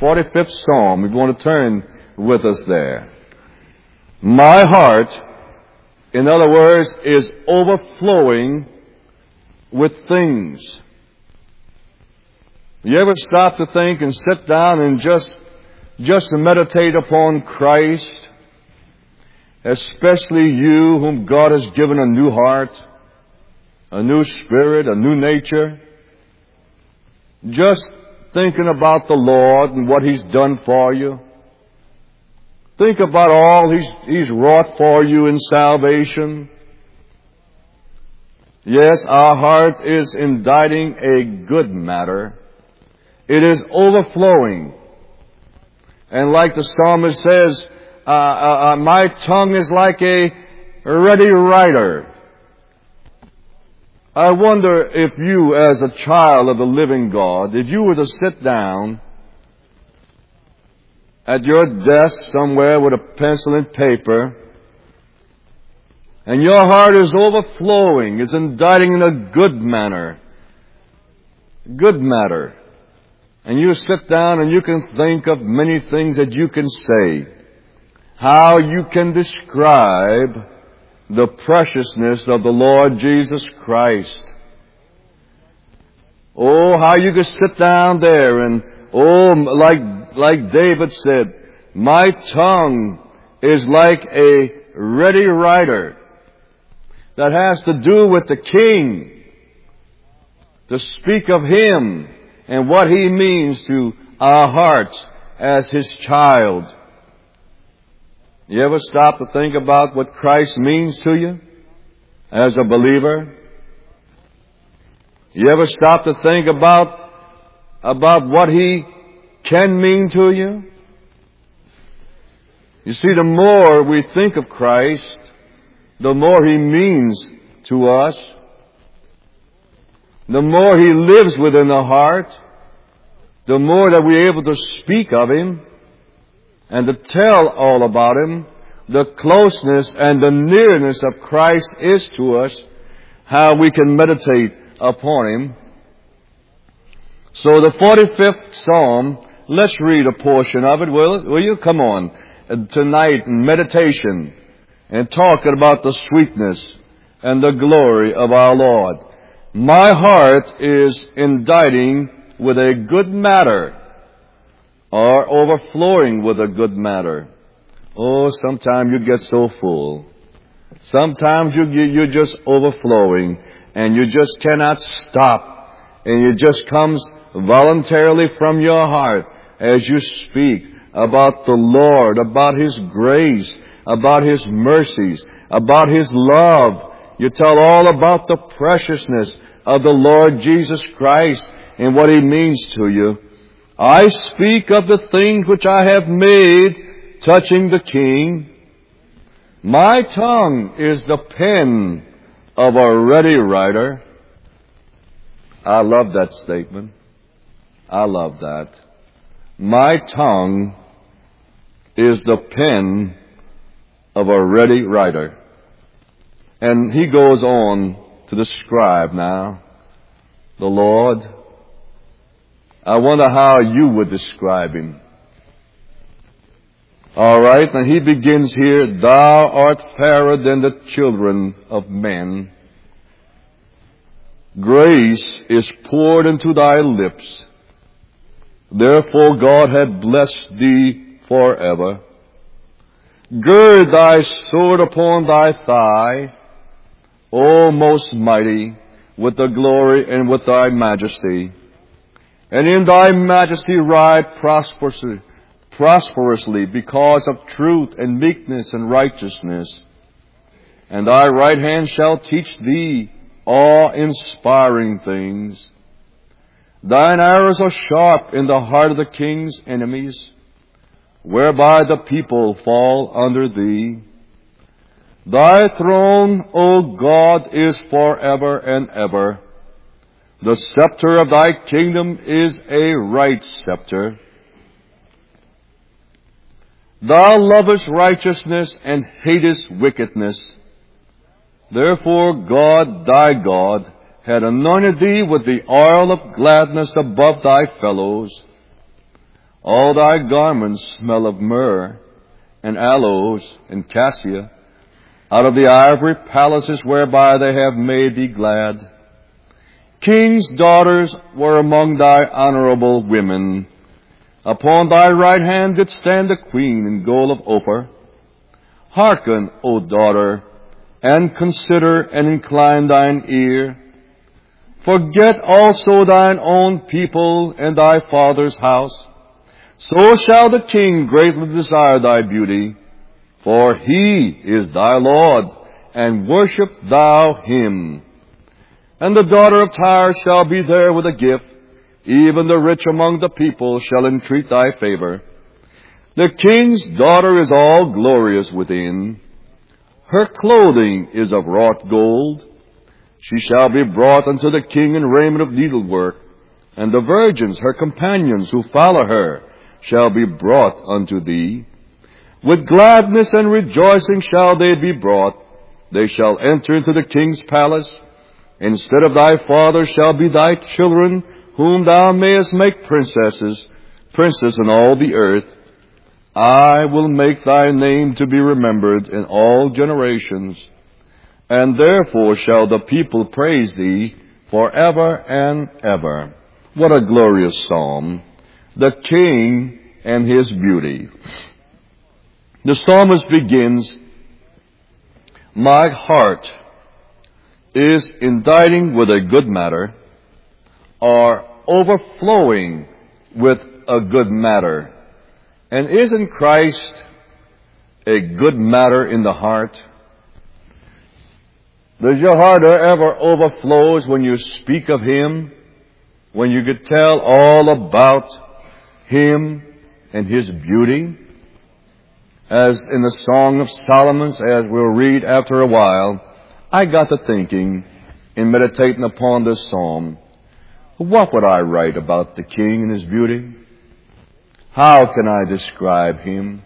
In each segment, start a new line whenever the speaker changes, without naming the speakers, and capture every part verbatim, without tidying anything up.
forty-fifth Psalm. We want to turn with us there. My heart, in other words, is overflowing with things. You ever stop to think and sit down and just, just meditate upon Christ? Especially you whom God has given a new heart, a new spirit, a new nature. Just thinking about the Lord and what He's done for you. Think about all He's, He's wrought for you in salvation. Yes, our heart is inditing a good matter. It is overflowing. And like the psalmist says, uh, uh, uh, my tongue is like a ready writer. I wonder if you, as a child of the living God, if you were to sit down at your desk somewhere with a pencil and paper, and your heart is overflowing, is inditing in a good manner, good matter, and you sit down and you can think of many things that you can say, how you can describe the preciousness of the Lord Jesus Christ. Oh, how you could sit down there and, oh, like, like David said, my tongue is like a ready writer. That has to do with the King. To speak of Him and what He means to our hearts as His child. You ever stop to think about what Christ means to you as a believer? You ever stop to think about, about what He can mean to you? You see, the more we think of Christ, the more He means to us. The more He lives within the heart, the more that we're able to speak of Him and to tell all about Him. The closeness and the nearness of Christ is to us, how we can meditate upon Him. So the forty-fifth Psalm, let's read a portion of it, will, will you? Come on. Tonight in meditation and talking about the sweetness and the glory of our Lord. My heart is inditing with a good matter, or overflowing with a good matter. Oh, sometimes you get so full. Sometimes you, you, you're just overflowing and you just cannot stop. And it just comes voluntarily from your heart as you speak about the Lord, about His grace, about His mercies, about His love. You tell all about the preciousness of the Lord Jesus Christ and what He means to you. I speak of the things which I have made touching the King. My tongue is the pen of a ready writer. I love that statement. I love that. My tongue is the pen of a ready writer. And he goes on to describe now the Lord. I wonder how you would describe Him. All right, and he begins here, thou art fairer than the children of men. Grace is poured into thy lips. Therefore God hath blessed thee forever. Gird thy sword upon thy thigh, O most mighty, with the glory and with thy majesty. And in thy majesty ride prosperously, prosperously because of truth and meekness and righteousness. And thy right hand shall teach thee awe-inspiring things. Thine arrows are sharp in the heart of the king's enemies, whereby the people fall under thee. Thy throne, O God, is forever and ever. The scepter of thy kingdom is a right scepter. Thou lovest righteousness and hatest wickedness. Therefore God, thy God, had anointed thee with the oil of gladness above thy fellows. All thy garments smell of myrrh and aloes and cassia, out of the ivory palaces whereby they have made thee glad. Kings' daughters were among thy honorable women. Upon thy right hand did stand the queen in gold of Ophir. Hearken, O daughter, and consider and incline thine ear. Forget also thine own people and thy father's house. So shall the king greatly desire thy beauty, for he is thy Lord, and worship thou him. And the daughter of Tyre shall be there with a gift, even the rich among the people shall entreat thy favor. The king's daughter is all glorious within. Her clothing is of wrought gold. She shall be brought unto the king in raiment of needlework, and the virgins, her companions who follow her, shall be brought unto thee. With gladness and rejoicing shall they be brought. They shall enter into the king's palace. Instead of thy father shall be thy children, whom thou mayest make princesses, princes in all the earth. I will make thy name to be remembered in all generations, and therefore shall the people praise thee forever and ever. What a glorious psalm. The king and his beauty. The psalmist begins, my heart is inditing with a good matter, or overflowing with a good matter. And isn't Christ a good matter in the heart? Does your heart ever overflows when you speak of Him? When you could tell all about Him and His beauty? As in the Song of Solomon, as we'll read after a while, I got to thinking, in meditating upon this psalm, what would I write about the King and His beauty? How can I describe Him?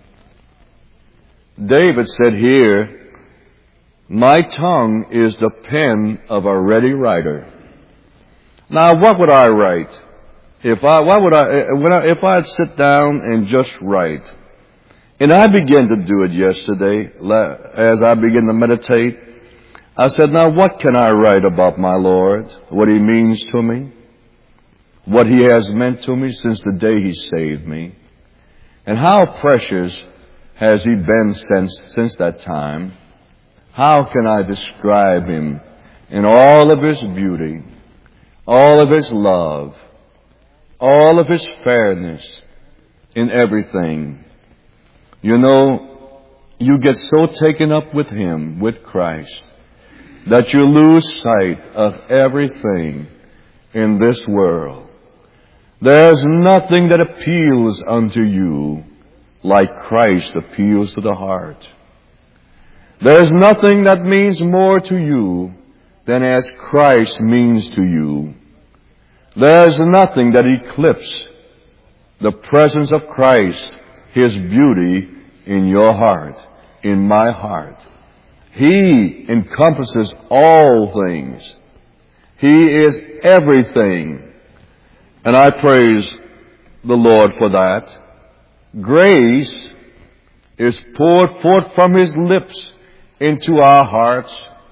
David said here, my tongue is the pen of a ready writer. Now, what would I write? If I, what would I, when I, if I'd sit down and just write? And I began to do it yesterday, as I began to meditate. I said, now what can I write about my Lord? What He means to me? What He has meant to me since the day He saved me? And how precious has He been since, since that time? How can I describe Him in all of His beauty, all of His love, all of His fairness, in everything? You know, you get so taken up with Him, with Christ, that you lose sight of everything in this world. There's nothing that appeals unto you like Christ appeals to the heart. There's nothing that means more to you than as Christ means to you. There's nothing that eclipses the presence of Christ, His beauty in your heart, in my heart. He encompasses all things. He is everything. And I praise the Lord for that. Grace is poured forth from His lips into our hearts.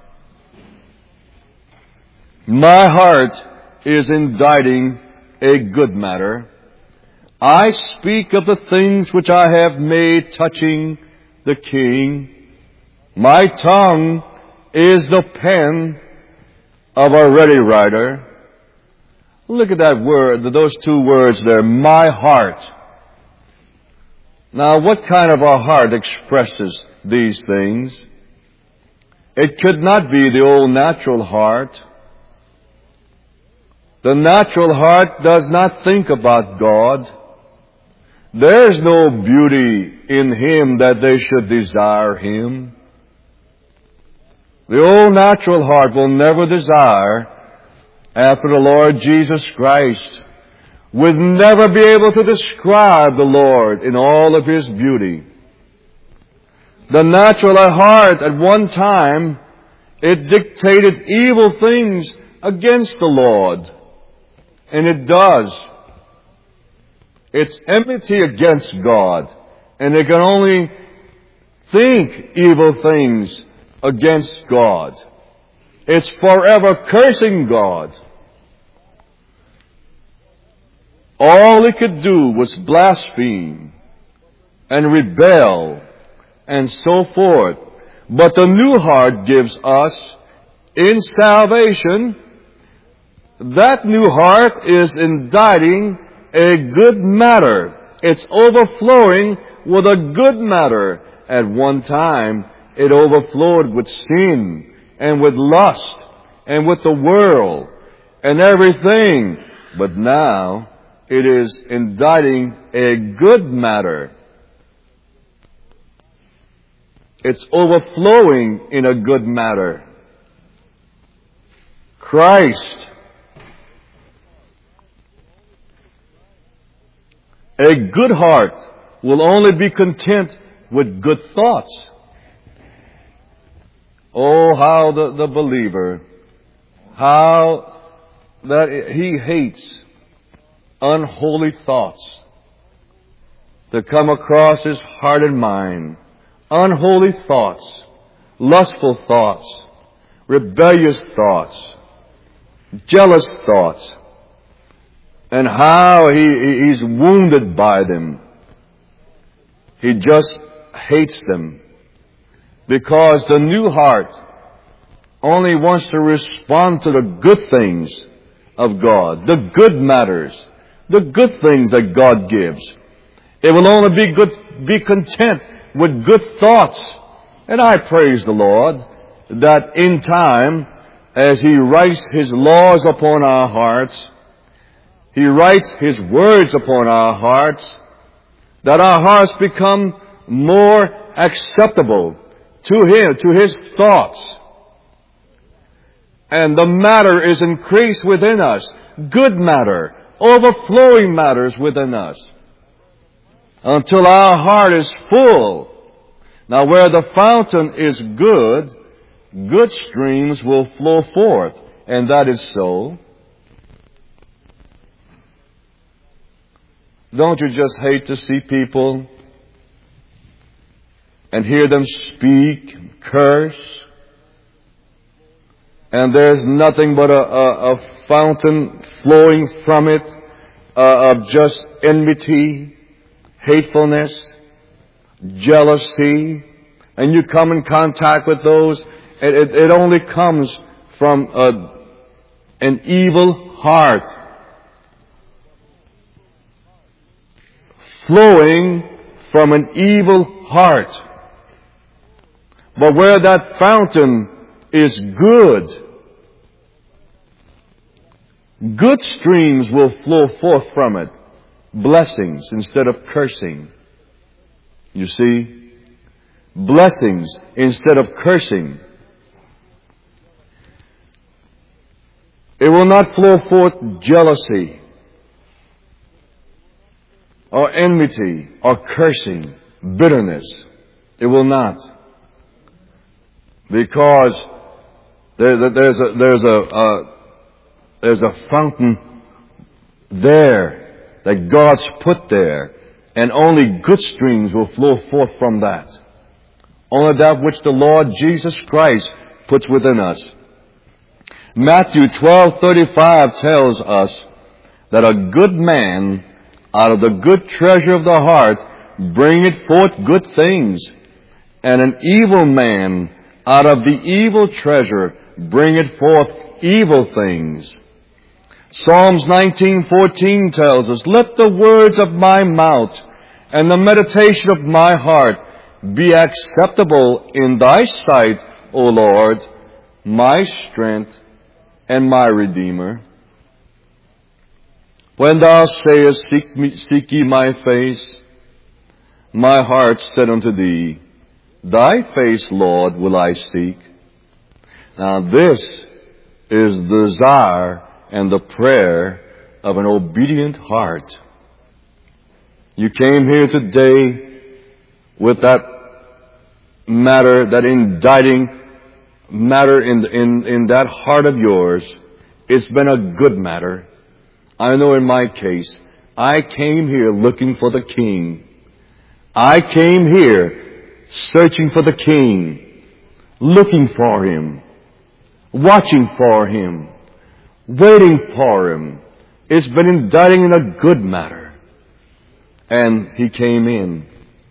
My heart is inditing a good matter. I speak of the things which I have made touching the King. My tongue is the pen of a ready writer. Look at that word, those two words there, my heart. Now, what kind of a heart expresses these things? It could not be the old natural heart. The natural heart does not think about God. There's no beauty in Him that they should desire Him. The old natural heart will never desire after the Lord Jesus Christ, would never be able to describe the Lord in all of His beauty. The natural heart at one time, it dictated evil things against the Lord. And it does. It's enmity against God. And they can only think evil things against God. It's forever cursing God. All it could do was blaspheme and rebel and so forth. But the new heart gives us in salvation, that new heart is inditing a good matter. It's overflowing with a good matter. At one time, it overflowed with sin and with lust and with the world and everything. But now, it is inditing a good matter. It's overflowing in a good matter. Christ, a good heart will only be content with good thoughts. Oh, how the, the believer, how that he hates unholy thoughts to come across his heart and mind. Unholy thoughts, lustful thoughts, rebellious thoughts, jealous thoughts, and how he, he's wounded by them. He just hates them because the new heart only wants to respond to the good things of God, the good matters, the good things that God gives. It will only be good, be content with good thoughts. And I praise the Lord that in time, as He writes His laws upon our hearts, He writes His words upon our hearts, that our hearts become more acceptable to Him, to His thoughts. And the matter is increased within us. Good matter, overflowing matters within us. Until our heart is full. Now where the fountain is good, good streams will flow forth. And that is so. Don't you just hate to see people and hear them speak and curse? And there's nothing but a, a, a fountain flowing from it uh, of just enmity, hatefulness, jealousy, and you come in contact with those, it, it, it only comes from a, an evil heart flowing from an evil heart. But where that fountain is good, good streams will flow forth from it. Blessings instead of cursing. You see? Blessings instead of cursing. It will not flow forth jealousy or enmity or cursing, bitterness. It will not. Because there, there's a, there's a, a, there's a fountain there that God's put there, and only good streams will flow forth from that. Only that which the Lord Jesus Christ puts within us. Matthew twelve thirty-five tells us that a good man out of the good treasure of the heart bringeth forth good things, and an evil man out of the evil treasure bringeth forth evil things. Psalms nineteen fourteen tells us, let the words of my mouth and the meditation of my heart be acceptable in thy sight, O Lord, my strength and my Redeemer. When thou sayest, seek, me, seek ye my face, my heart said unto thee, thy face, Lord, will I seek. Now this is the desire and the prayer of an obedient heart. You came here today with that matter, that inditing matter in, in, in that heart of yours. It's been a good matter. I know in my case, I came here looking for the King. I came here searching for the King, looking for Him, watching for Him, waiting for Him. It's been indicting in a good matter. And He came in.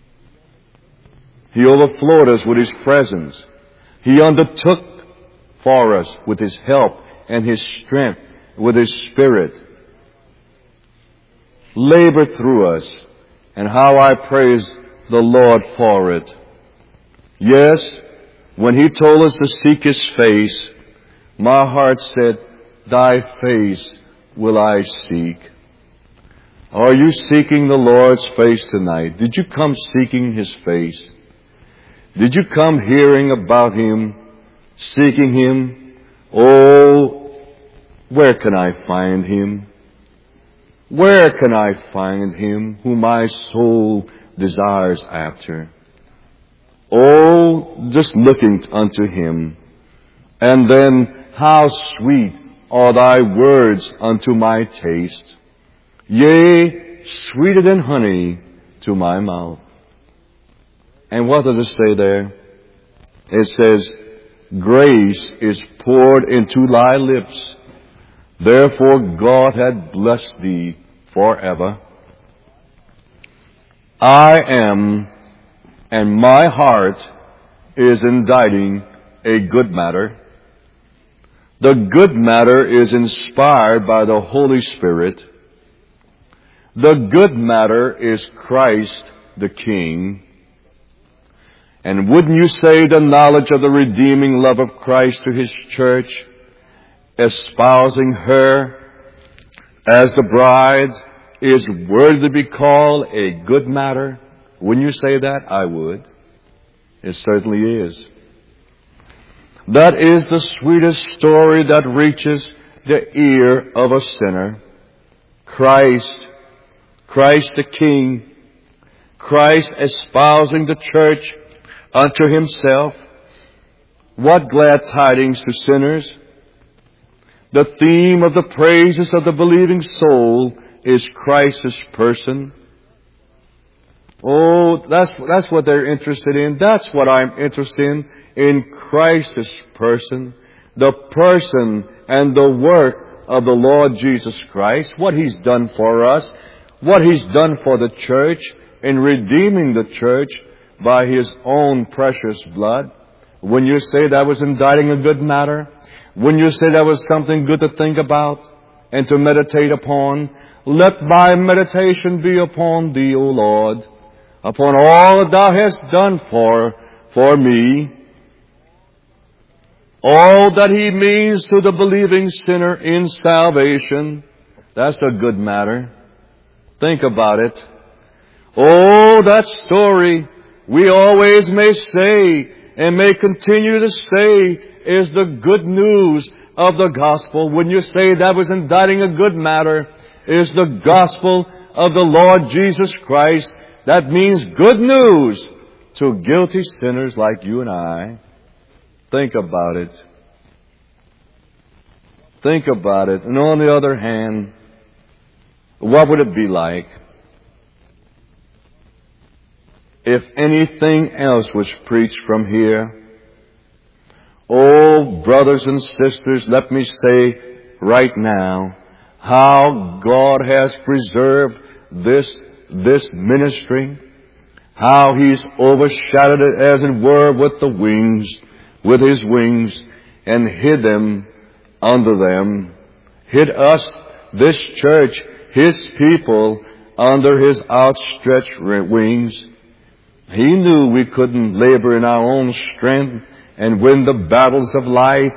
He overflowed us with His presence. He undertook for us with His help and His strength, with His Spirit. Labored through us. And how I praise the Lord for it. Yes, when He told us to seek His face, my heart said, Thy face will I seek. Are you seeking the Lord's face tonight? Did you come seeking His face? Did you come hearing about Him, seeking Him? Oh, where can I find Him? Where can I find Him whom my soul desires after? Oh, just looking unto Him. And then, how sweet are Thy words unto my taste. Yea, sweeter than honey to my mouth. And what does it say there? It says, grace is poured into thy lips. Therefore God hath blessed thee forever. I am, and my heart is inditing a good matter. The good matter is inspired by the Holy Spirit. The good matter is Christ the King. And wouldn't you say the knowledge of the redeeming love of Christ to His church, espousing her as the bride, is worthy to be called a good matter? Wouldn't you say that? I would. It certainly is. That is the sweetest story that reaches the ear of a sinner. Christ, Christ the King, Christ espousing the church unto Himself. What glad tidings to sinners! The theme of the praises of the believing soul is Christ's person. Oh, that's, that's what they're interested in. That's what I'm interested in, in Christ's person. The person and the work of the Lord Jesus Christ. What He's done for us. What He's done for the church in redeeming the church by His own precious blood. When you say that was inditing a good matter, when you say that was something good to think about and to meditate upon, let my meditation be upon Thee, O Lord, upon all that Thou hast done for, for me, all that He means to the believing sinner in salvation. That's a good matter. Think about it. Oh, that story we always may say and may continue to say is the good news of the gospel. When you say that was inditing a good matter, is the gospel of the Lord Jesus Christ. That means good news to guilty sinners like you and I. Think about it. Think about it. And on the other hand, what would it be like if anything else was preached from here? Oh, brothers and sisters, let me say right now how God has preserved this, this ministry, how He's overshadowed it, as it were, with the wings, with His wings, and hid them under them, hid us, this church, His people, under His outstretched wings. He knew we couldn't labor in our own strength and win the battles of life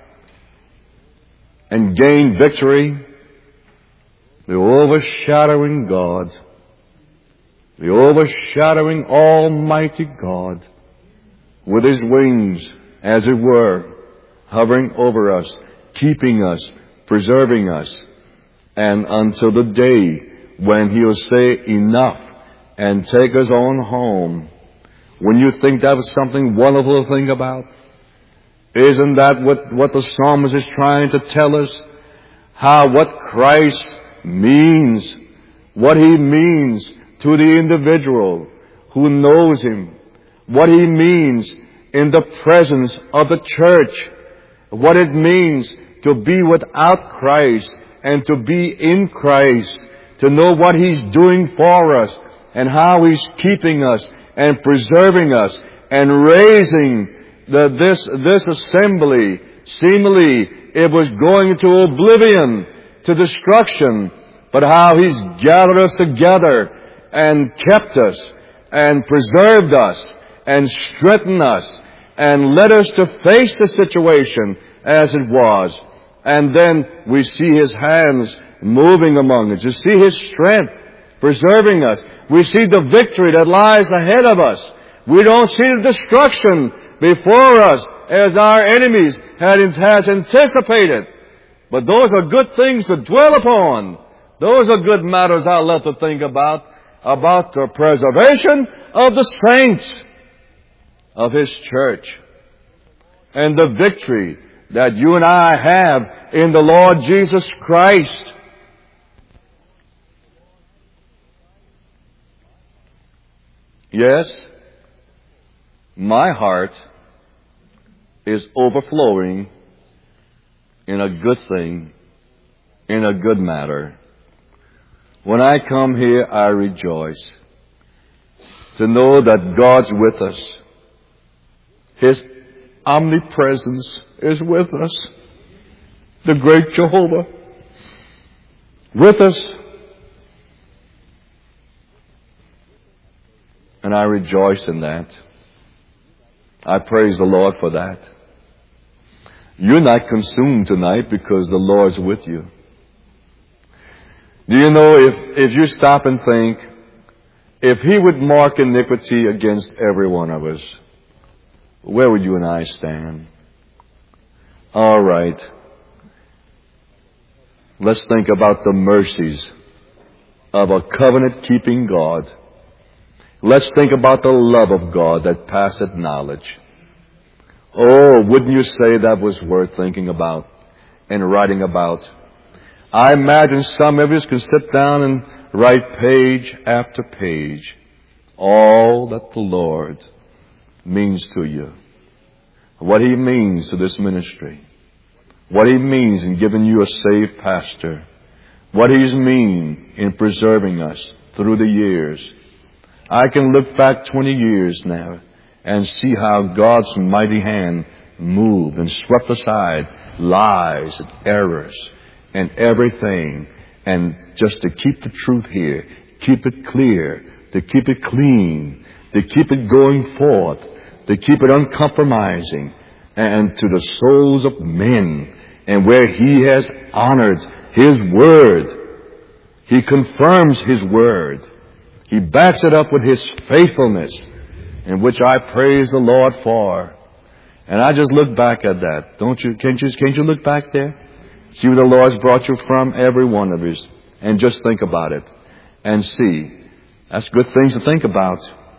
and gain victory. The overshadowing God, the overshadowing Almighty God, with His wings, as it were, hovering over us, keeping us, preserving us, and until the day when He'll say enough and take us on home. When you think that was something wonderful to think about, isn't that what, what the psalmist is trying to tell us? How what Christ means what He means to the individual who knows Him, what He means in the presence of the church, what it means to be without Christ and to be in Christ, to know what He's doing for us and how He's keeping us and preserving us and raising the, this, this assembly. Seemingly it was going into oblivion, to destruction, but how He's gathered us together and kept us and preserved us and strengthened us and led us to face the situation as it was. And then we see His hands moving among us. You see His strength preserving us. We see the victory that lies ahead of us. We don't see the destruction before us as our enemies had has anticipated. But those are good things to dwell upon. Those are good matters I love to think about, about the preservation of the saints of His church and the victory that you and I have in the Lord Jesus Christ. Yes, my heart is overflowing in a good thing, in a good matter. When I come here, I rejoice to know that God's with us. His omnipresence is with us. The great Jehovah with us. And I rejoice in that. I praise the Lord for that. You're not consumed tonight because the Lord's with you. Do you know, if, if you stop and think, if He would mark iniquity against every one of us, where would you and I stand? All right. Let's think about the mercies of a covenant-keeping God. Let's think about the love of God that passeth knowledge. Oh, wouldn't you say that was worth thinking about and writing about? I imagine some of us can sit down and write page after page all that the Lord means to you. What He means to this ministry. What He means in giving you a saved pastor. What He's mean in preserving us through the years. I can look back twenty years now and see how God's mighty hand moved and swept aside lies and errors and everything. And just to keep the truth here, keep it clear, to keep it clean, to keep it going forth, to keep it uncompromising, and to the souls of men. And where He has honored His word, He confirms His word. He backs it up with His faithfulness, in which I praise the Lord for. And I just look back at that. Don't you? Can't you? Can't you look back there? See where the Lord's brought you from, every one of us, and just think about it and see. That's good things to think about.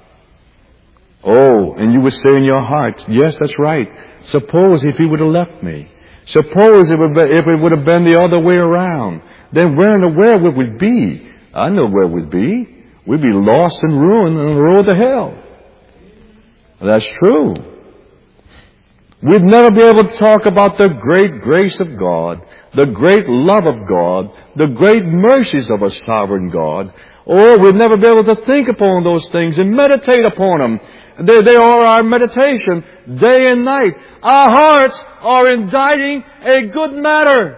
Oh, and you would say in your heart, yes, that's right. Suppose if He would have left me. Suppose it would be, if it would have been the other way around. Then where in the world would we be? I know where we'd be. We'd be lost and ruined on the road to hell. That's true. We'd never be able to talk about the great grace of God, the great love of God, the great mercies of a sovereign God. Or we'd never be able to think upon those things and meditate upon them. They, they are our meditation day and night. Our hearts are inditing a good matter.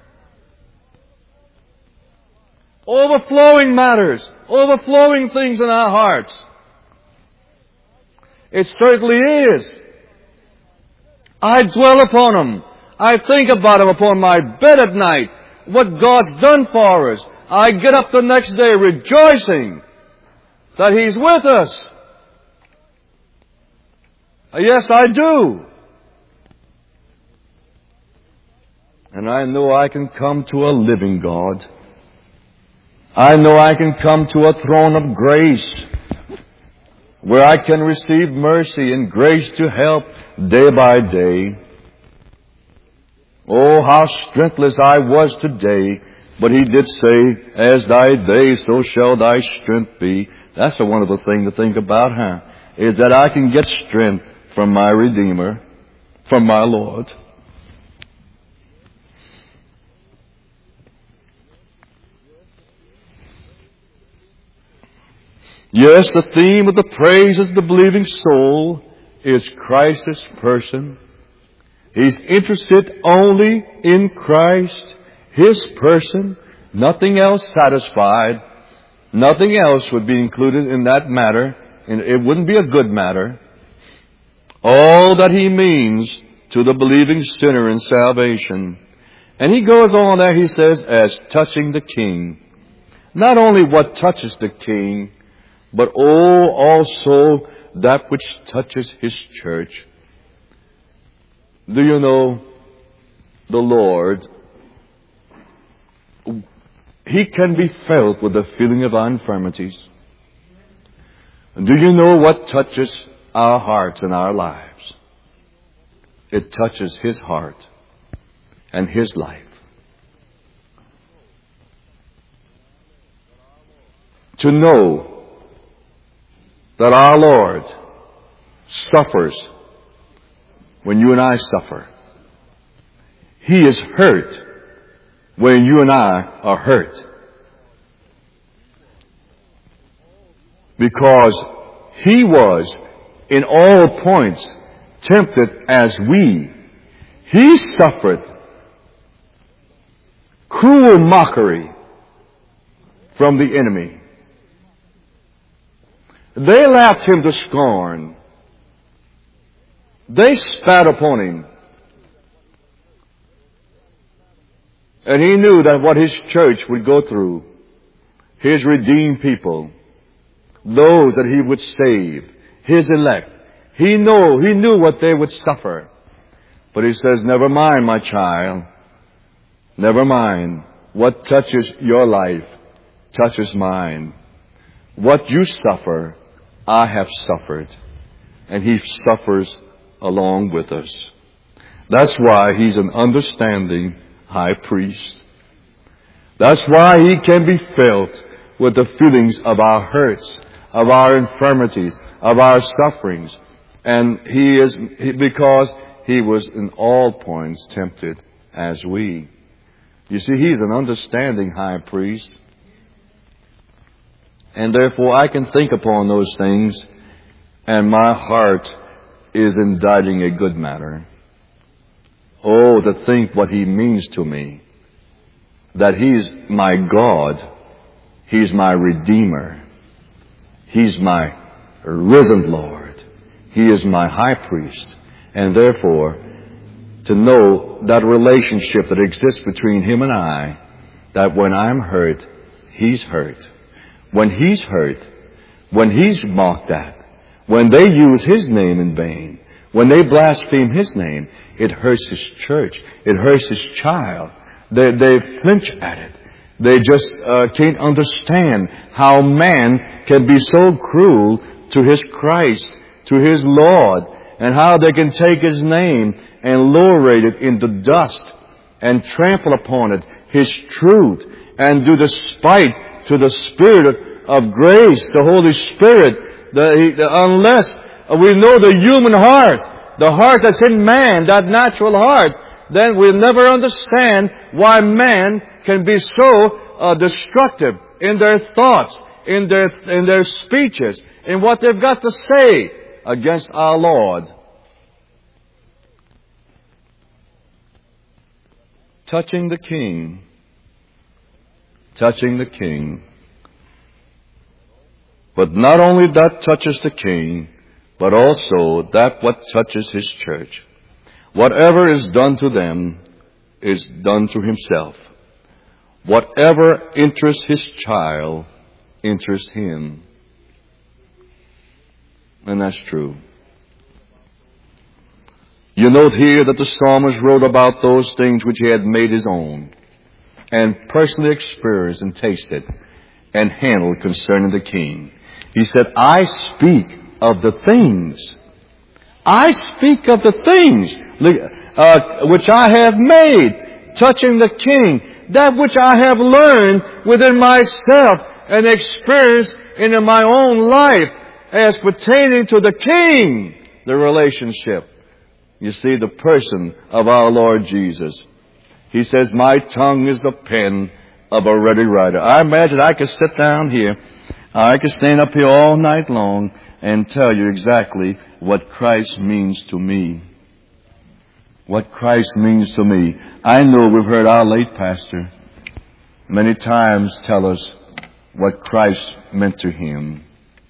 Overflowing matters. Overflowing things in our hearts. It certainly is. I dwell upon them. I think about them upon my bed at night. What God's done for us. I get up the next day rejoicing that He's with us. Yes, I do. And I know I can come to a living God. I know I can come to a throne of grace where I can receive mercy and grace to help day by day. Oh, how strengthless I was today But he did say, as thy days, so shall thy strength be. That's a wonderful thing to think about, huh? Is that I can get strength from my Redeemer, from my Lord. Yes, the theme of the praise of the believing soul is Christ's person. He's interested only in Christ, His person, nothing else satisfied. Nothing else would be included in that matter, and it wouldn't be a good matter. All that He means to the believing sinner in salvation. And He goes on there, He says, as touching the King. Not only what touches the King, but oh, also that which touches His church. Do you know the Lord? He can be felt with the feeling of our infirmities. Do you know what touches our hearts and our lives? It touches His heart and His life. To know that our Lord suffers when you and I suffer. He is hurt when you and I are hurt. Because He was in all points tempted as we. He suffered cruel mockery from the enemy. They laughed Him to scorn. They spat upon Him. And He knew that what His church would go through, His redeemed people, those that He would save, His elect, He knew, He knew what they would suffer. But He says, never mind, my child. Never mind. What touches your life touches mine. What you suffer, I have suffered. And He suffers along with us. That's why He's an understanding high priest. That's why He can be felt with the feelings of our hurts, of our infirmities, of our sufferings. And He is, because He was in all points tempted as we. You see, He's an understanding high priest. And therefore I can think upon those things, and my heart is inditing a good matter. Oh, to think what He means to me. That He's my God. He's my Redeemer. He's my risen Lord. He is my high priest. And therefore, to know that relationship that exists between Him and I, that when I'm hurt, He's hurt. When He's hurt, when He's mocked at, when they use His name in vain, when they blaspheme His name, it hurts His church. It hurts His child. They, they flinch at it. They just uh, can't understand how man can be so cruel to His Christ, to His Lord, and how they can take His name and lower it into dust and trample upon it, His truth, and do despite to the Spirit of grace, the Holy Spirit, the, the, unless we know the human heart, the heart that's in man, that natural heart, then we'll never understand why man can be so uh, destructive in their thoughts, in their, in their speeches, in what they've got to say against our Lord. Touching the King. Touching the King. But not only that touches the King, but also that what touches His church. Whatever is done to them is done to Himself. Whatever interests His child interests Him. And that's true. You note here that the psalmist wrote about those things which he had made his own, and personally experienced and tasted and handled concerning the King. He said, I speak of the things. I speak of the things uh, which I have made, touching the King, that which I have learned within myself and experienced in my own life as pertaining to the King, the relationship. You see, the person of our Lord Jesus. He says, my tongue is the pen of a ready writer. I imagine I could sit down here, I could stand up here all night long and tell you exactly what Christ means to me. What Christ means to me. I know we've heard our late pastor many times tell us what Christ meant to him.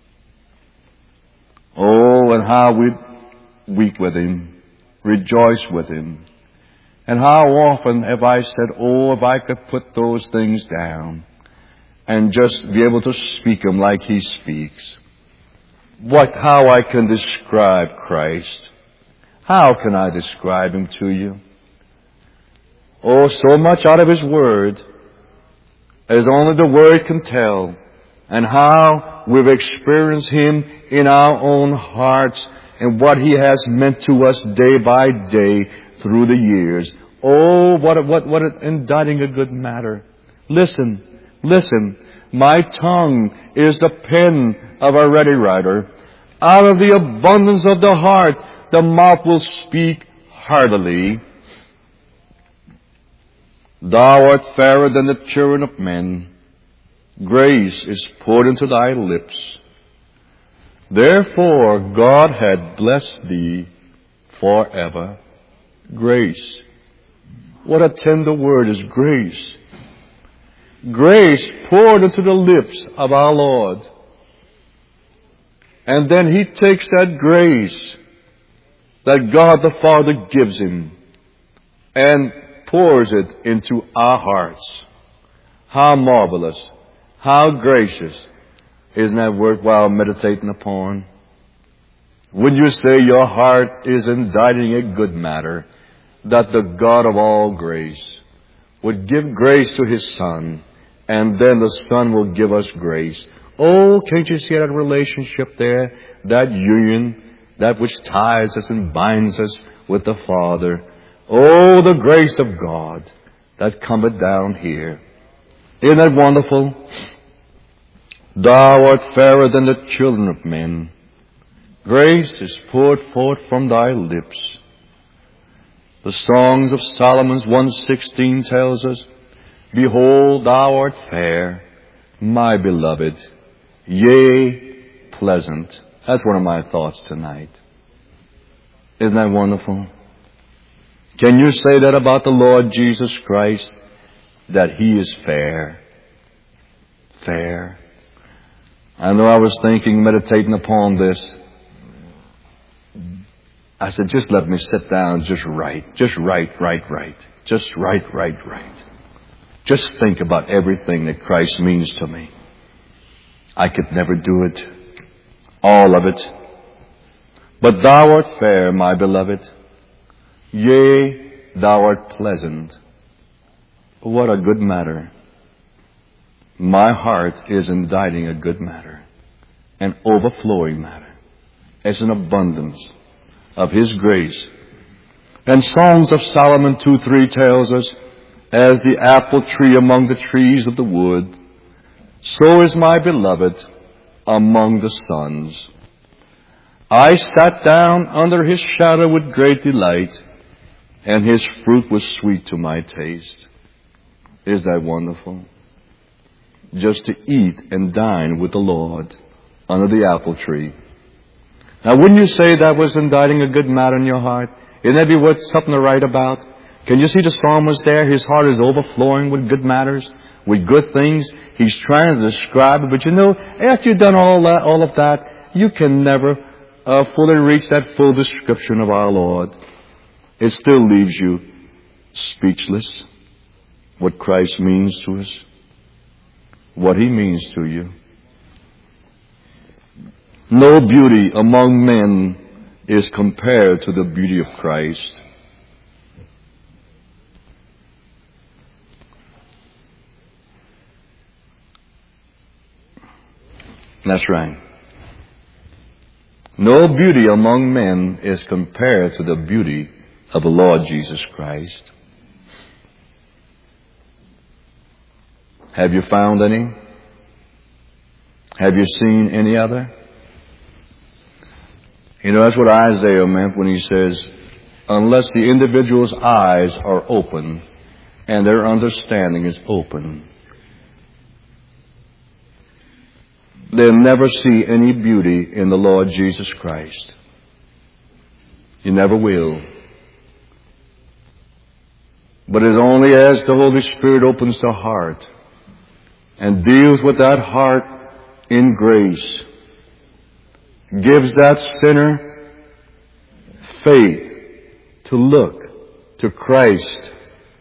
Oh, and how we weep with him, rejoice with him. And how often have I said, oh, if I could put those things down and just be able to speak them like he speaks. What, how I can describe Christ. How can I describe him to you? Oh, so much out of his word as only the word can tell, and how we've experienced him in our own hearts and what he has meant to us day by day through the years. Oh, what a, what what an inditing a good matter. Listen, listen. My tongue is the pen of a ready writer. Out of the abundance of the heart, the mouth will speak heartily. Thou art fairer than the children of men. Grace is poured into thy lips. Therefore God had blessed thee forever. Grace. What a tender word is grace. Grace poured into the lips of our Lord. And then he takes that grace that God the Father gives him and pours it into our hearts. How marvelous, how gracious. Isn't that worthwhile meditating upon? When you say your heart is inditing a good matter, that the God of all grace would give grace to his Son, and then the Son will give us grace. Oh, can't you see that relationship there? That union, that which ties us and binds us with the Father. Oh, the grace of God that cometh down here. Isn't that wonderful? Thou art fairer than the children of men. Grace is poured forth from thy lips. The Songs of Solomon's one sixteen tells us, behold, thou art fair, my beloved, yea, pleasant. That's one of my thoughts tonight. Isn't that wonderful? Can you say that about the Lord Jesus Christ? That he is fair. Fair. I know I was thinking, meditating upon this. I said, just let me sit down, just write, just write, write, write. Just write, write, write. Just think about everything that Christ means to me. I could never do it. All of it. But thou art fair, my beloved. Yea, thou art pleasant. What a good matter. My heart is inditing a good matter. An overflowing matter. As an abundance of his grace. And Songs of Solomon two three tells us, as the apple tree among the trees of the wood, so is my beloved among the sons. I sat down under his shadow with great delight, and his fruit was sweet to my taste. Is that wonderful? Just to eat and dine with the Lord under the apple tree. Now, wouldn't you say that was inditing a good matter in your heart? Isn't that be worth something to write about? Can you see the psalmist there? His heart is overflowing with good matters, with good things. He's trying to describe it, but you know, after you've done all that, all of that, you can never uh, fully reach that full description of our Lord. It still leaves you speechless. What Christ means to us, what he means to you. No beauty among men is compared to the beauty of Christ. That's right. No beauty among men is compared to the beauty of the Lord Jesus Christ. Have you found any? Have you seen any other? You know, that's what Isaiah meant when he says, unless the individual's eyes are open and their understanding is open, they'll never see any beauty in the Lord Jesus Christ. You never will. But it's only as the Holy Spirit opens the heart and deals with that heart in grace, gives that sinner faith to look to Christ,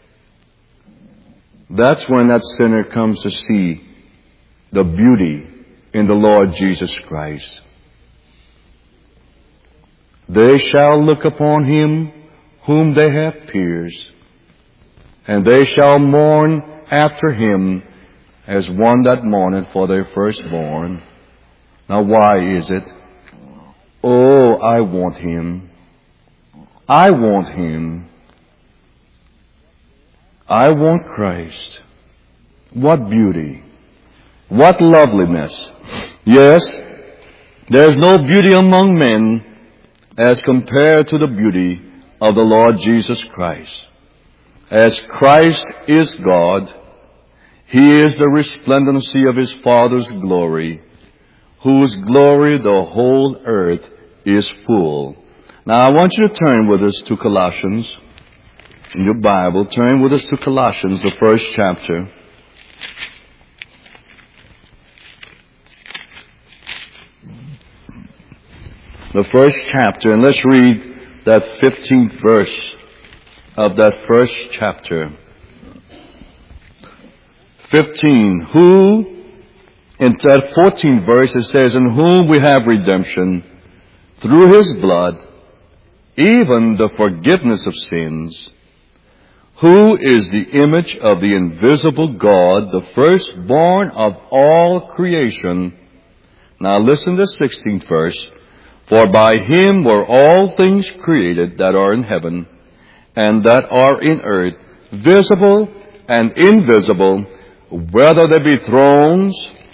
that's when that sinner comes to see the beauty in the Lord Jesus Christ. They shall look upon him whom they have pierced, and they shall mourn after him as one that mourneth for their firstborn. Now why is it? Oh, I want him. I want him. I want Christ. What beauty. What loveliness. Yes, there's no beauty among men as compared to the beauty of the Lord Jesus Christ. As Christ is God, He is the resplendency of His Father's glory, whose glory the whole earth is full. Now I want you to turn with us to Colossians. In your Bible, turn with us to Colossians, the first chapter. The first chapter, and let's read that fifteenth verse of that first chapter. fifteen. Who, in that fourteenth verse it says, in whom we have redemption through His blood, even the forgiveness of sins, who is the image of the invisible God, the firstborn of all creation. Now listen to the sixteenth verse. For by Him were all things created that are in heaven and that are in earth, visible and invisible, whether they be thrones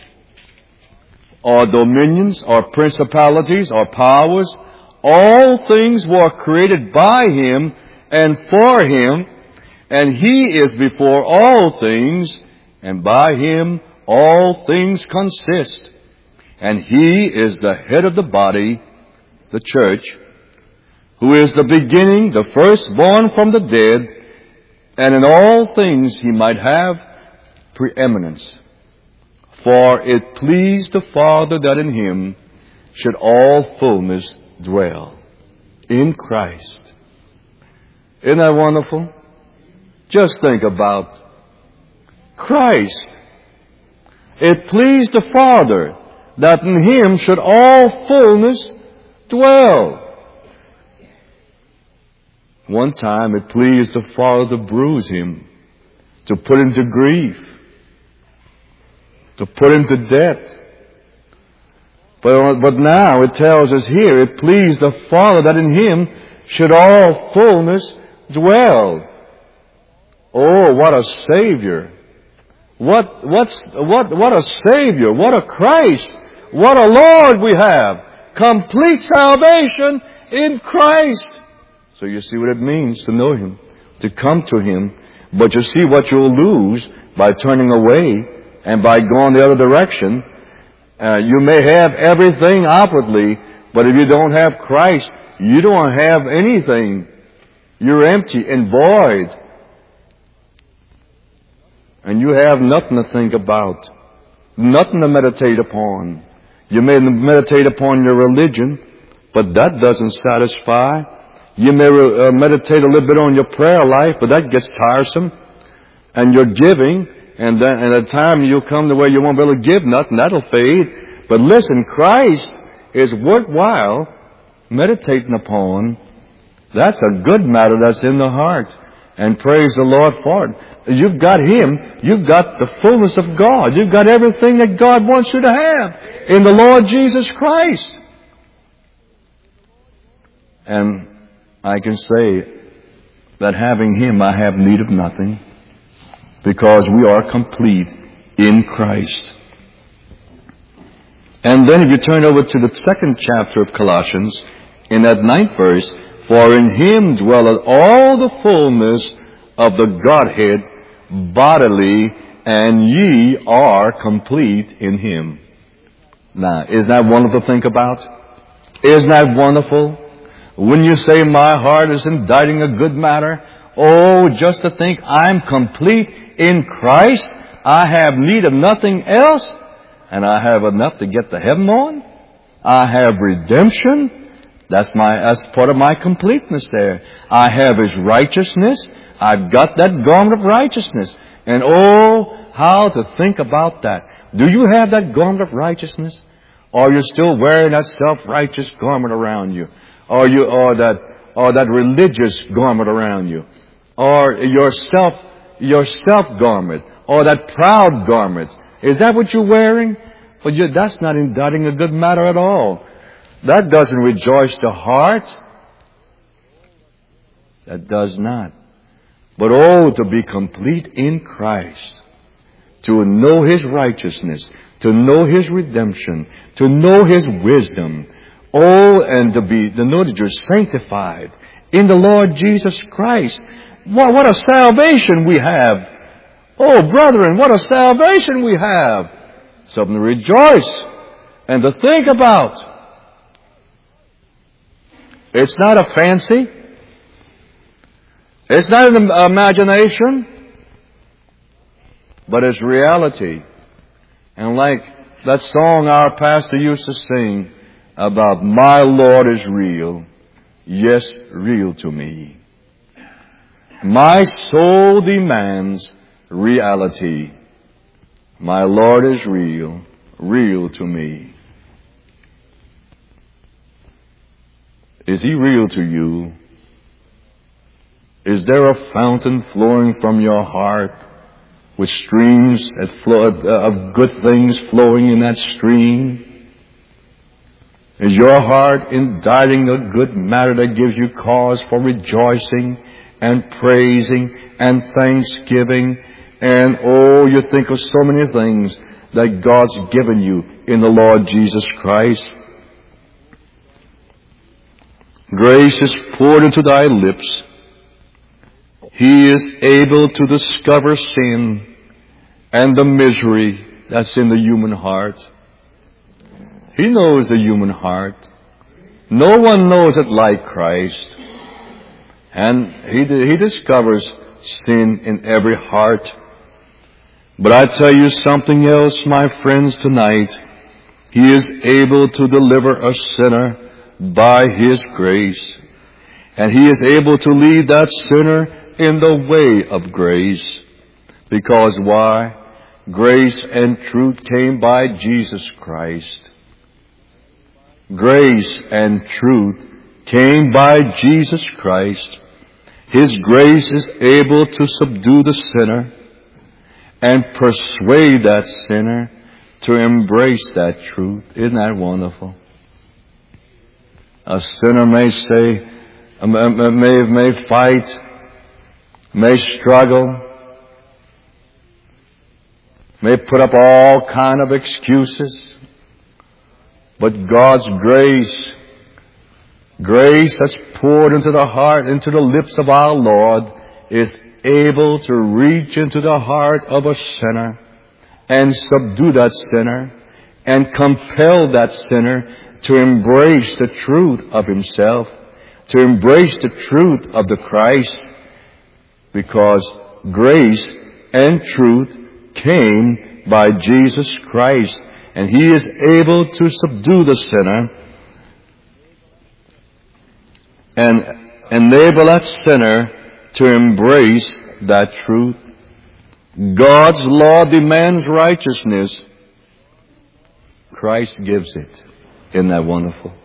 or dominions or principalities or powers. All things were created by Him and for Him, and He is before all things, and by Him all things consist. And He is the head of the body, the church, who is the beginning, the firstborn from the dead, and in all things He might have preeminence. For it pleased the Father that in Him should all fullness dwell. In Christ. Isn't that wonderful? Just think about Christ. It pleased the Father that in Him should all fullness dwell. One time it pleased the Father to bruise Him, to put Him to grief, to put Him to death. But, but now it tells us here, it pleased the Father that in Him should all fullness dwell. Oh, what a Savior. What, what's, what, what a Savior. What a Christ. What a Lord we have. Complete salvation in Christ. So you see what it means to know Him, to come to Him. But you see what you'll lose by turning away and by going the other direction. Uh, you may have everything outwardly, but if you don't have Christ, you don't have anything. You're empty and void. And you have nothing to think about, nothing to meditate upon. You may meditate upon your religion, but that doesn't satisfy. You may uh, meditate a little bit on your prayer life, but that gets tiresome. And your giving, and then at a time you'll come to where you won't be able to give nothing, that'll fade. But listen, Christ is worthwhile meditating upon. That's a good matter that's in the heart. And praise the Lord for it. You've got Him. You've got the fullness of God. You've got everything that God wants you to have in the Lord Jesus Christ. And I can say that having Him, I have need of nothing, because we are complete in Christ. And then if you turn over to the second chapter of Colossians, in that ninth verse, for in him dwelleth all the fullness of the Godhead bodily, and ye are complete in him. Now, isn't that wonderful to think about? Isn't that wonderful? When you say my heart is inditing a good matter, oh, just to think I'm complete in Christ, I have need of nothing else, and I have enough to get to heaven on. I have redemption. That's my, that's part of my completeness there. I have His righteousness. I've got that garment of righteousness. And oh, how to think about that. Do you have that garment of righteousness? Or are you still wearing that self-righteous garment around you? Or you, or that, or that religious garment around you? Or your self, your self garment? Or that proud garment? Is that what you're wearing? But you, that's not inditing a good matter at all. That doesn't rejoice the heart. That does not. But oh, to be complete in Christ, to know His righteousness, to know His redemption, to know His wisdom, oh, and to be, to know that you're sanctified in the Lord Jesus Christ. What, what a salvation we have. Oh, brethren, what a salvation we have. Something to rejoice and to think about. It's not a fancy. It's not an imagination, but it's reality. And like that song our pastor used to sing about my Lord is real, yes, real to me. My soul demands reality. My Lord is real, real to me. Is He real to you? Is there a fountain flowing from your heart with streams that flow, of good things flowing in that stream? Is your heart inditing a good matter that gives you cause for rejoicing and praising and thanksgiving? And oh, you think of so many things that God's given you in the Lord Jesus Christ. Grace is poured into thy lips. He is able to discover sin and the misery that's in the human heart. He knows the human heart. No one knows it like Christ. And He, he discovers sin in every heart. But I tell you something else, my friends, tonight. He is able to deliver a sinner by His grace. And He is able to lead that sinner in the way of grace. Because why? Grace and truth came by Jesus Christ. Grace and truth came by Jesus Christ. His grace is able to subdue the sinner and persuade that sinner to embrace that truth. Isn't that wonderful? A sinner may say, may, may fight, may struggle, may put up all kind of excuses. But God's grace, grace that's poured into the heart, into the lips of our Lord, is able to reach into the heart of a sinner and subdue that sinner and compel that sinner to embrace the truth of himself, to embrace the truth of the Christ, because grace and truth came by Jesus Christ, and He is able to subdue the sinner and enable that sinner to embrace that truth. God's law demands righteousness. Christ gives it. Isn't that wonderful?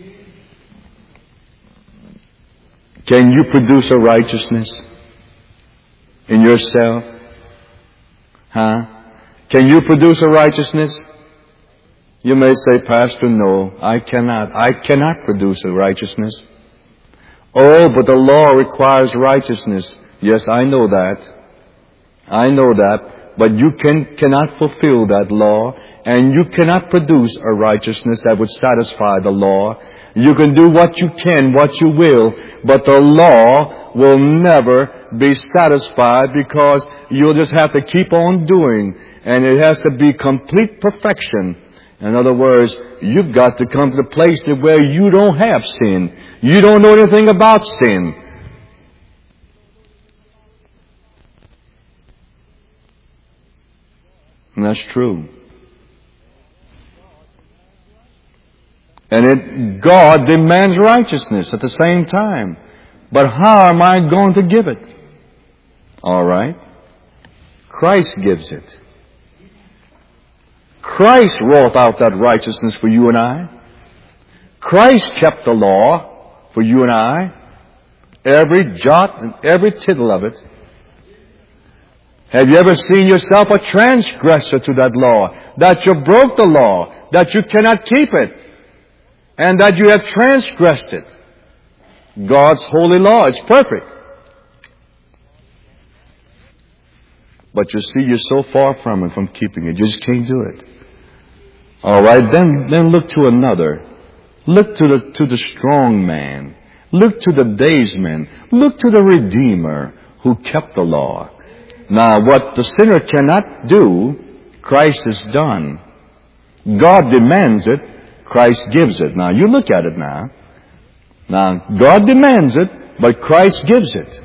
Can you produce a righteousness in yourself? Huh? Can you produce a righteousness? You may say, Pastor, no, I cannot. I cannot produce a righteousness. Oh, but the law requires righteousness. Yes, I know that. I know that. but you can, cannot fulfill that law, and you cannot produce a righteousness that would satisfy the law. You can do what you can, what you will, but the law will never be satisfied, because you'll just have to keep on doing, and it has to be complete perfection. In other words, you've got to come to the place where you don't have sin. You don't know anything about sin. And that's true. And it, God demands righteousness at the same time. But how am I going to give it? All right. Christ gives it. Christ wrought out that righteousness for you and I. Christ kept the law for you and I. Every jot and every tittle of it. Have you ever seen yourself a transgressor to that law? That you broke the law, that you cannot keep it, and that you have transgressed it. God's holy law is perfect. But you see, you're so far from it, from keeping it. You just can't do it. All right, then, then look to another. Look to the, to the strong man. Look to the daysman. Look to the Redeemer who kept the law. Now, what the sinner cannot do, Christ has done. God demands it. Christ gives it. Now, you look at it now. Now, God demands it, but Christ gives it.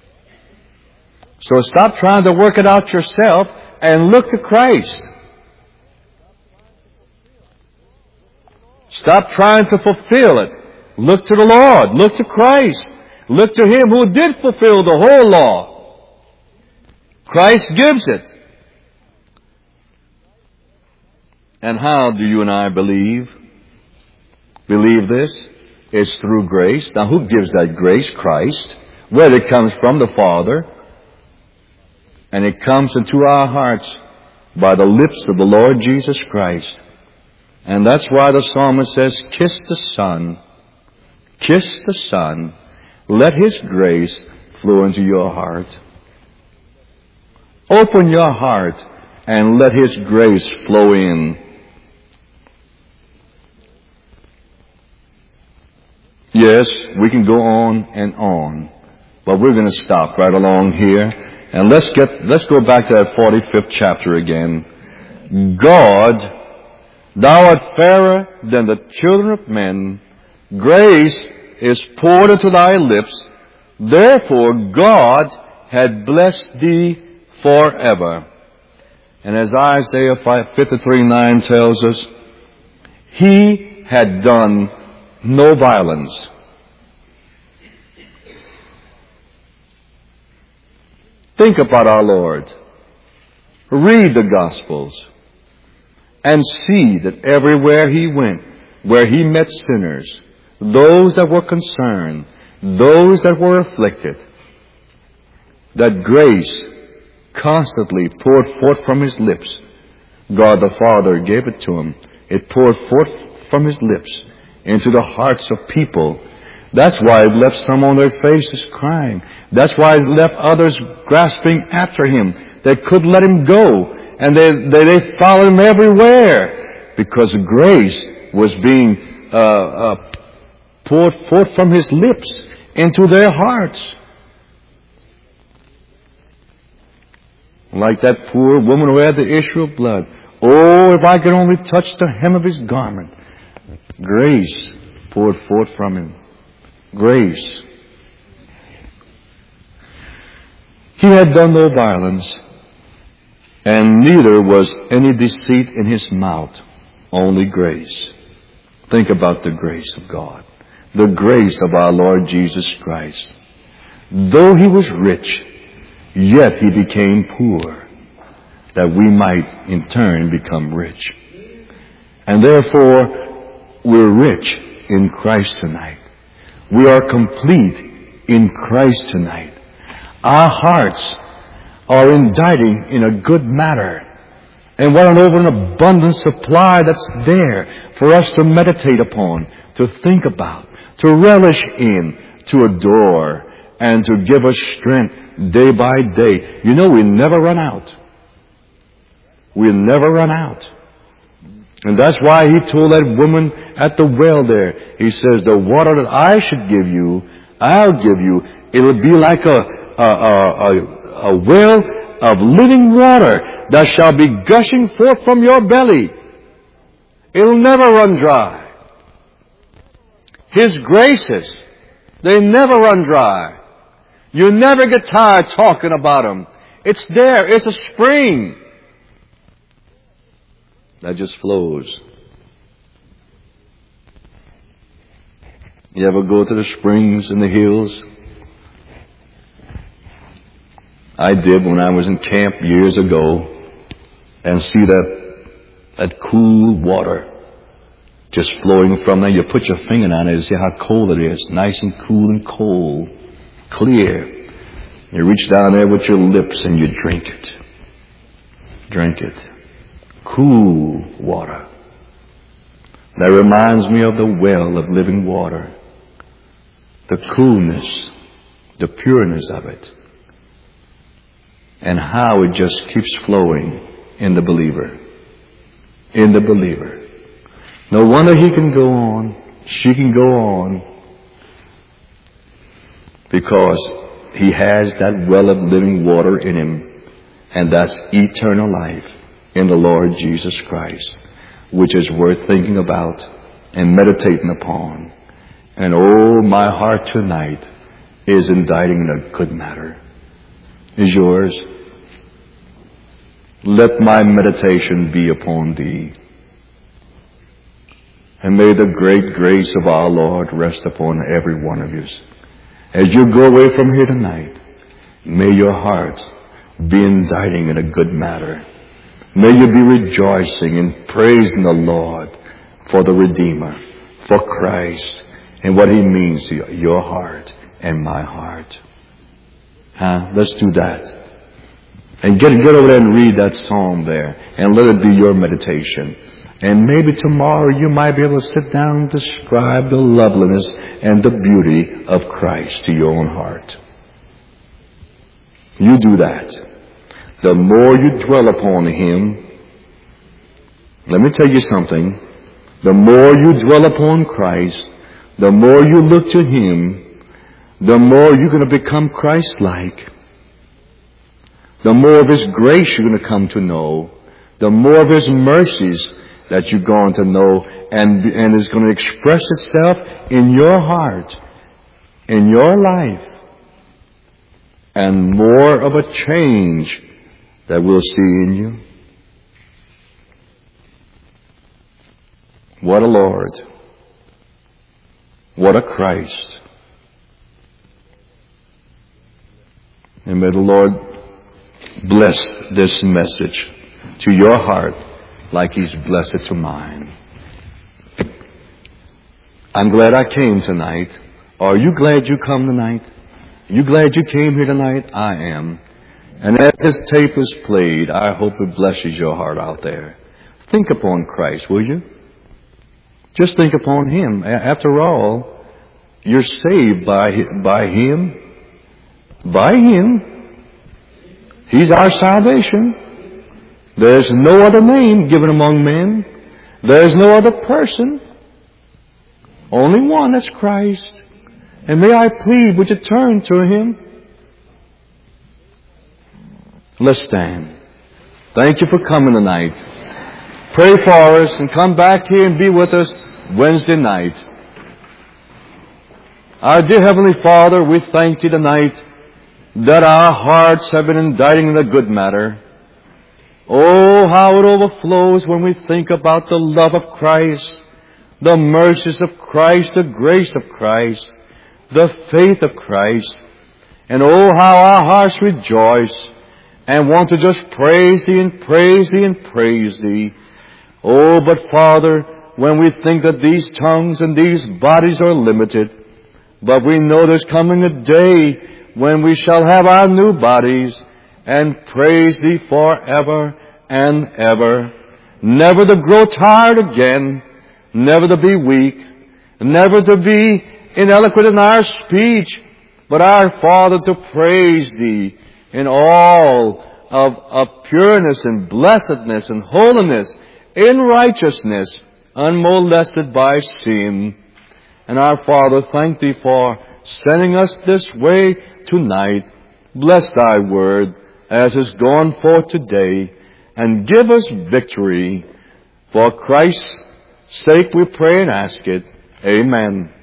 So stop trying to work it out yourself and look to Christ. Stop trying to fulfill it. Look to the Lord. Look to Christ. Look to Him who did fulfill the whole law. Christ gives it. And how do you and I believe? Believe this? It's through grace. Now, who gives that grace? Christ. Where it comes from? The Father. And it comes into our hearts by the lips of the Lord Jesus Christ. And that's why the psalmist says, kiss the Son. Kiss the Son. Let His grace flow into your heart. Open your heart and let His grace flow in. Yes, we can go on and on, but we're going to stop right along here. And let's get, let's go back to that forty-fifth chapter again. God, thou art fairer than the children of men. Grace is poured into thy lips. Therefore God had blessed thee forever. And as Isaiah fifty-three nine tells us, He had done no violence. Think about our Lord. Read the Gospels and see that everywhere He went, where He met sinners, those that were concerned, those that were afflicted, that grace constantly poured forth from His lips. God the Father gave it to Him. It poured forth from His lips into the hearts of people. That's why it left some on their faces crying. That's why it left others grasping after Him. They couldn't let Him go. And they, they, they followed Him everywhere. Because grace was being uh, uh, poured forth from His lips into their hearts. Like that poor woman who had the issue of blood. Oh, if I could only touch the hem of His garment. Grace poured forth from Him. Grace. He had done no violence, and neither was any deceit in His mouth, only grace. Think about the grace of God. The grace of our Lord Jesus Christ. Though He was rich, yet He became poor, that we might in turn become rich. And therefore, we're rich in Christ tonight. We are complete in Christ tonight. Our hearts are inditing in a good matter. And what an over and abundant supply that's there for us to meditate upon, to think about, to relish in, to adore, and to give us strength day by day. You know, we never run out. We'll never run out. And that's why he told that woman at the well there, he says, the water that I should give you, I'll give you. It'll be like a, a, a, a, a well of living water that shall be gushing forth from your belly. It'll never run dry. His graces, they never run dry. You never get tired talking about them. It's there. It's a spring that just flows. You ever go to the springs in the hills? I did when I was in camp years ago, and see that that cool water just flowing from there. You put your finger on it and see how cold it is. Nice and cool and cold. Clear. You reach down there with your lips and you drink it. Drink it. Cool water. That reminds me of the well of living water. The coolness, the pureness of it. And how it just keeps flowing in the believer. In the believer. No wonder he can go on. She can go on. Because he has that well of living water in him. And that's eternal life in the Lord Jesus Christ, which is worth thinking about and meditating upon. And oh, my heart tonight is inditing in a good matter. Is yours? Let my meditation be upon thee. And may the great grace of our Lord rest upon every one of you. As you go away from here tonight, may your hearts be inditing in a good matter. May you be rejoicing and praising the Lord for the Redeemer, for Christ, and what He means to your heart and my heart. Huh? Let's do that. And get, get over there and read that psalm there, and let it be your meditation. And maybe tomorrow you might be able to sit down and describe the loveliness and the beauty of Christ to your own heart. You do that. The more you dwell upon Him, let me tell you something, the more you dwell upon Christ, the more you look to Him, the more you're going to become Christ-like. The more of His grace you're going to come to know, the more of His mercies that you're going to know, and, and is going to express itself in your heart, in your life, and more of a change that we'll see in you. What a Lord. What a Christ. And may the Lord bless this message to your heart like He's blessed it to mine. I'm glad I came tonight. Are you glad you come tonight? Are you glad you came here tonight? I am. And as this tape is played, I hope it blesses your heart out there. Think upon Christ, will you? Just think upon Him. After all, you're saved by, by Him. By Him. He's our salvation. There's no other name given among men. There's no other person. Only one, that's Christ. And may I plead, would you turn to Him? Let's stand. Thank you for coming tonight. Pray for us and come back here and be with us Wednesday night. Our dear Heavenly Father, we thank You tonight that our hearts have been inditing in a good matter. Oh, how it overflows when we think about the love of Christ, the mercies of Christ, the grace of Christ, the faith of Christ. And oh, how our hearts rejoice and want to just praise Thee and praise Thee and praise Thee. Oh, but Father, when we think that these tongues and these bodies are limited, but we know there's coming a day when we shall have our new bodies and praise Thee forever and ever. Never to grow tired again, never to be weak, never to be ineloquent in our speech, but our Father, to praise Thee in all of, of pureness and blessedness and holiness in righteousness, unmolested by sin. And our Father, thank Thee for sending us this way tonight. Bless Thy word as is gone forth today, and give us victory. For Christ's sake we pray and ask it. Amen.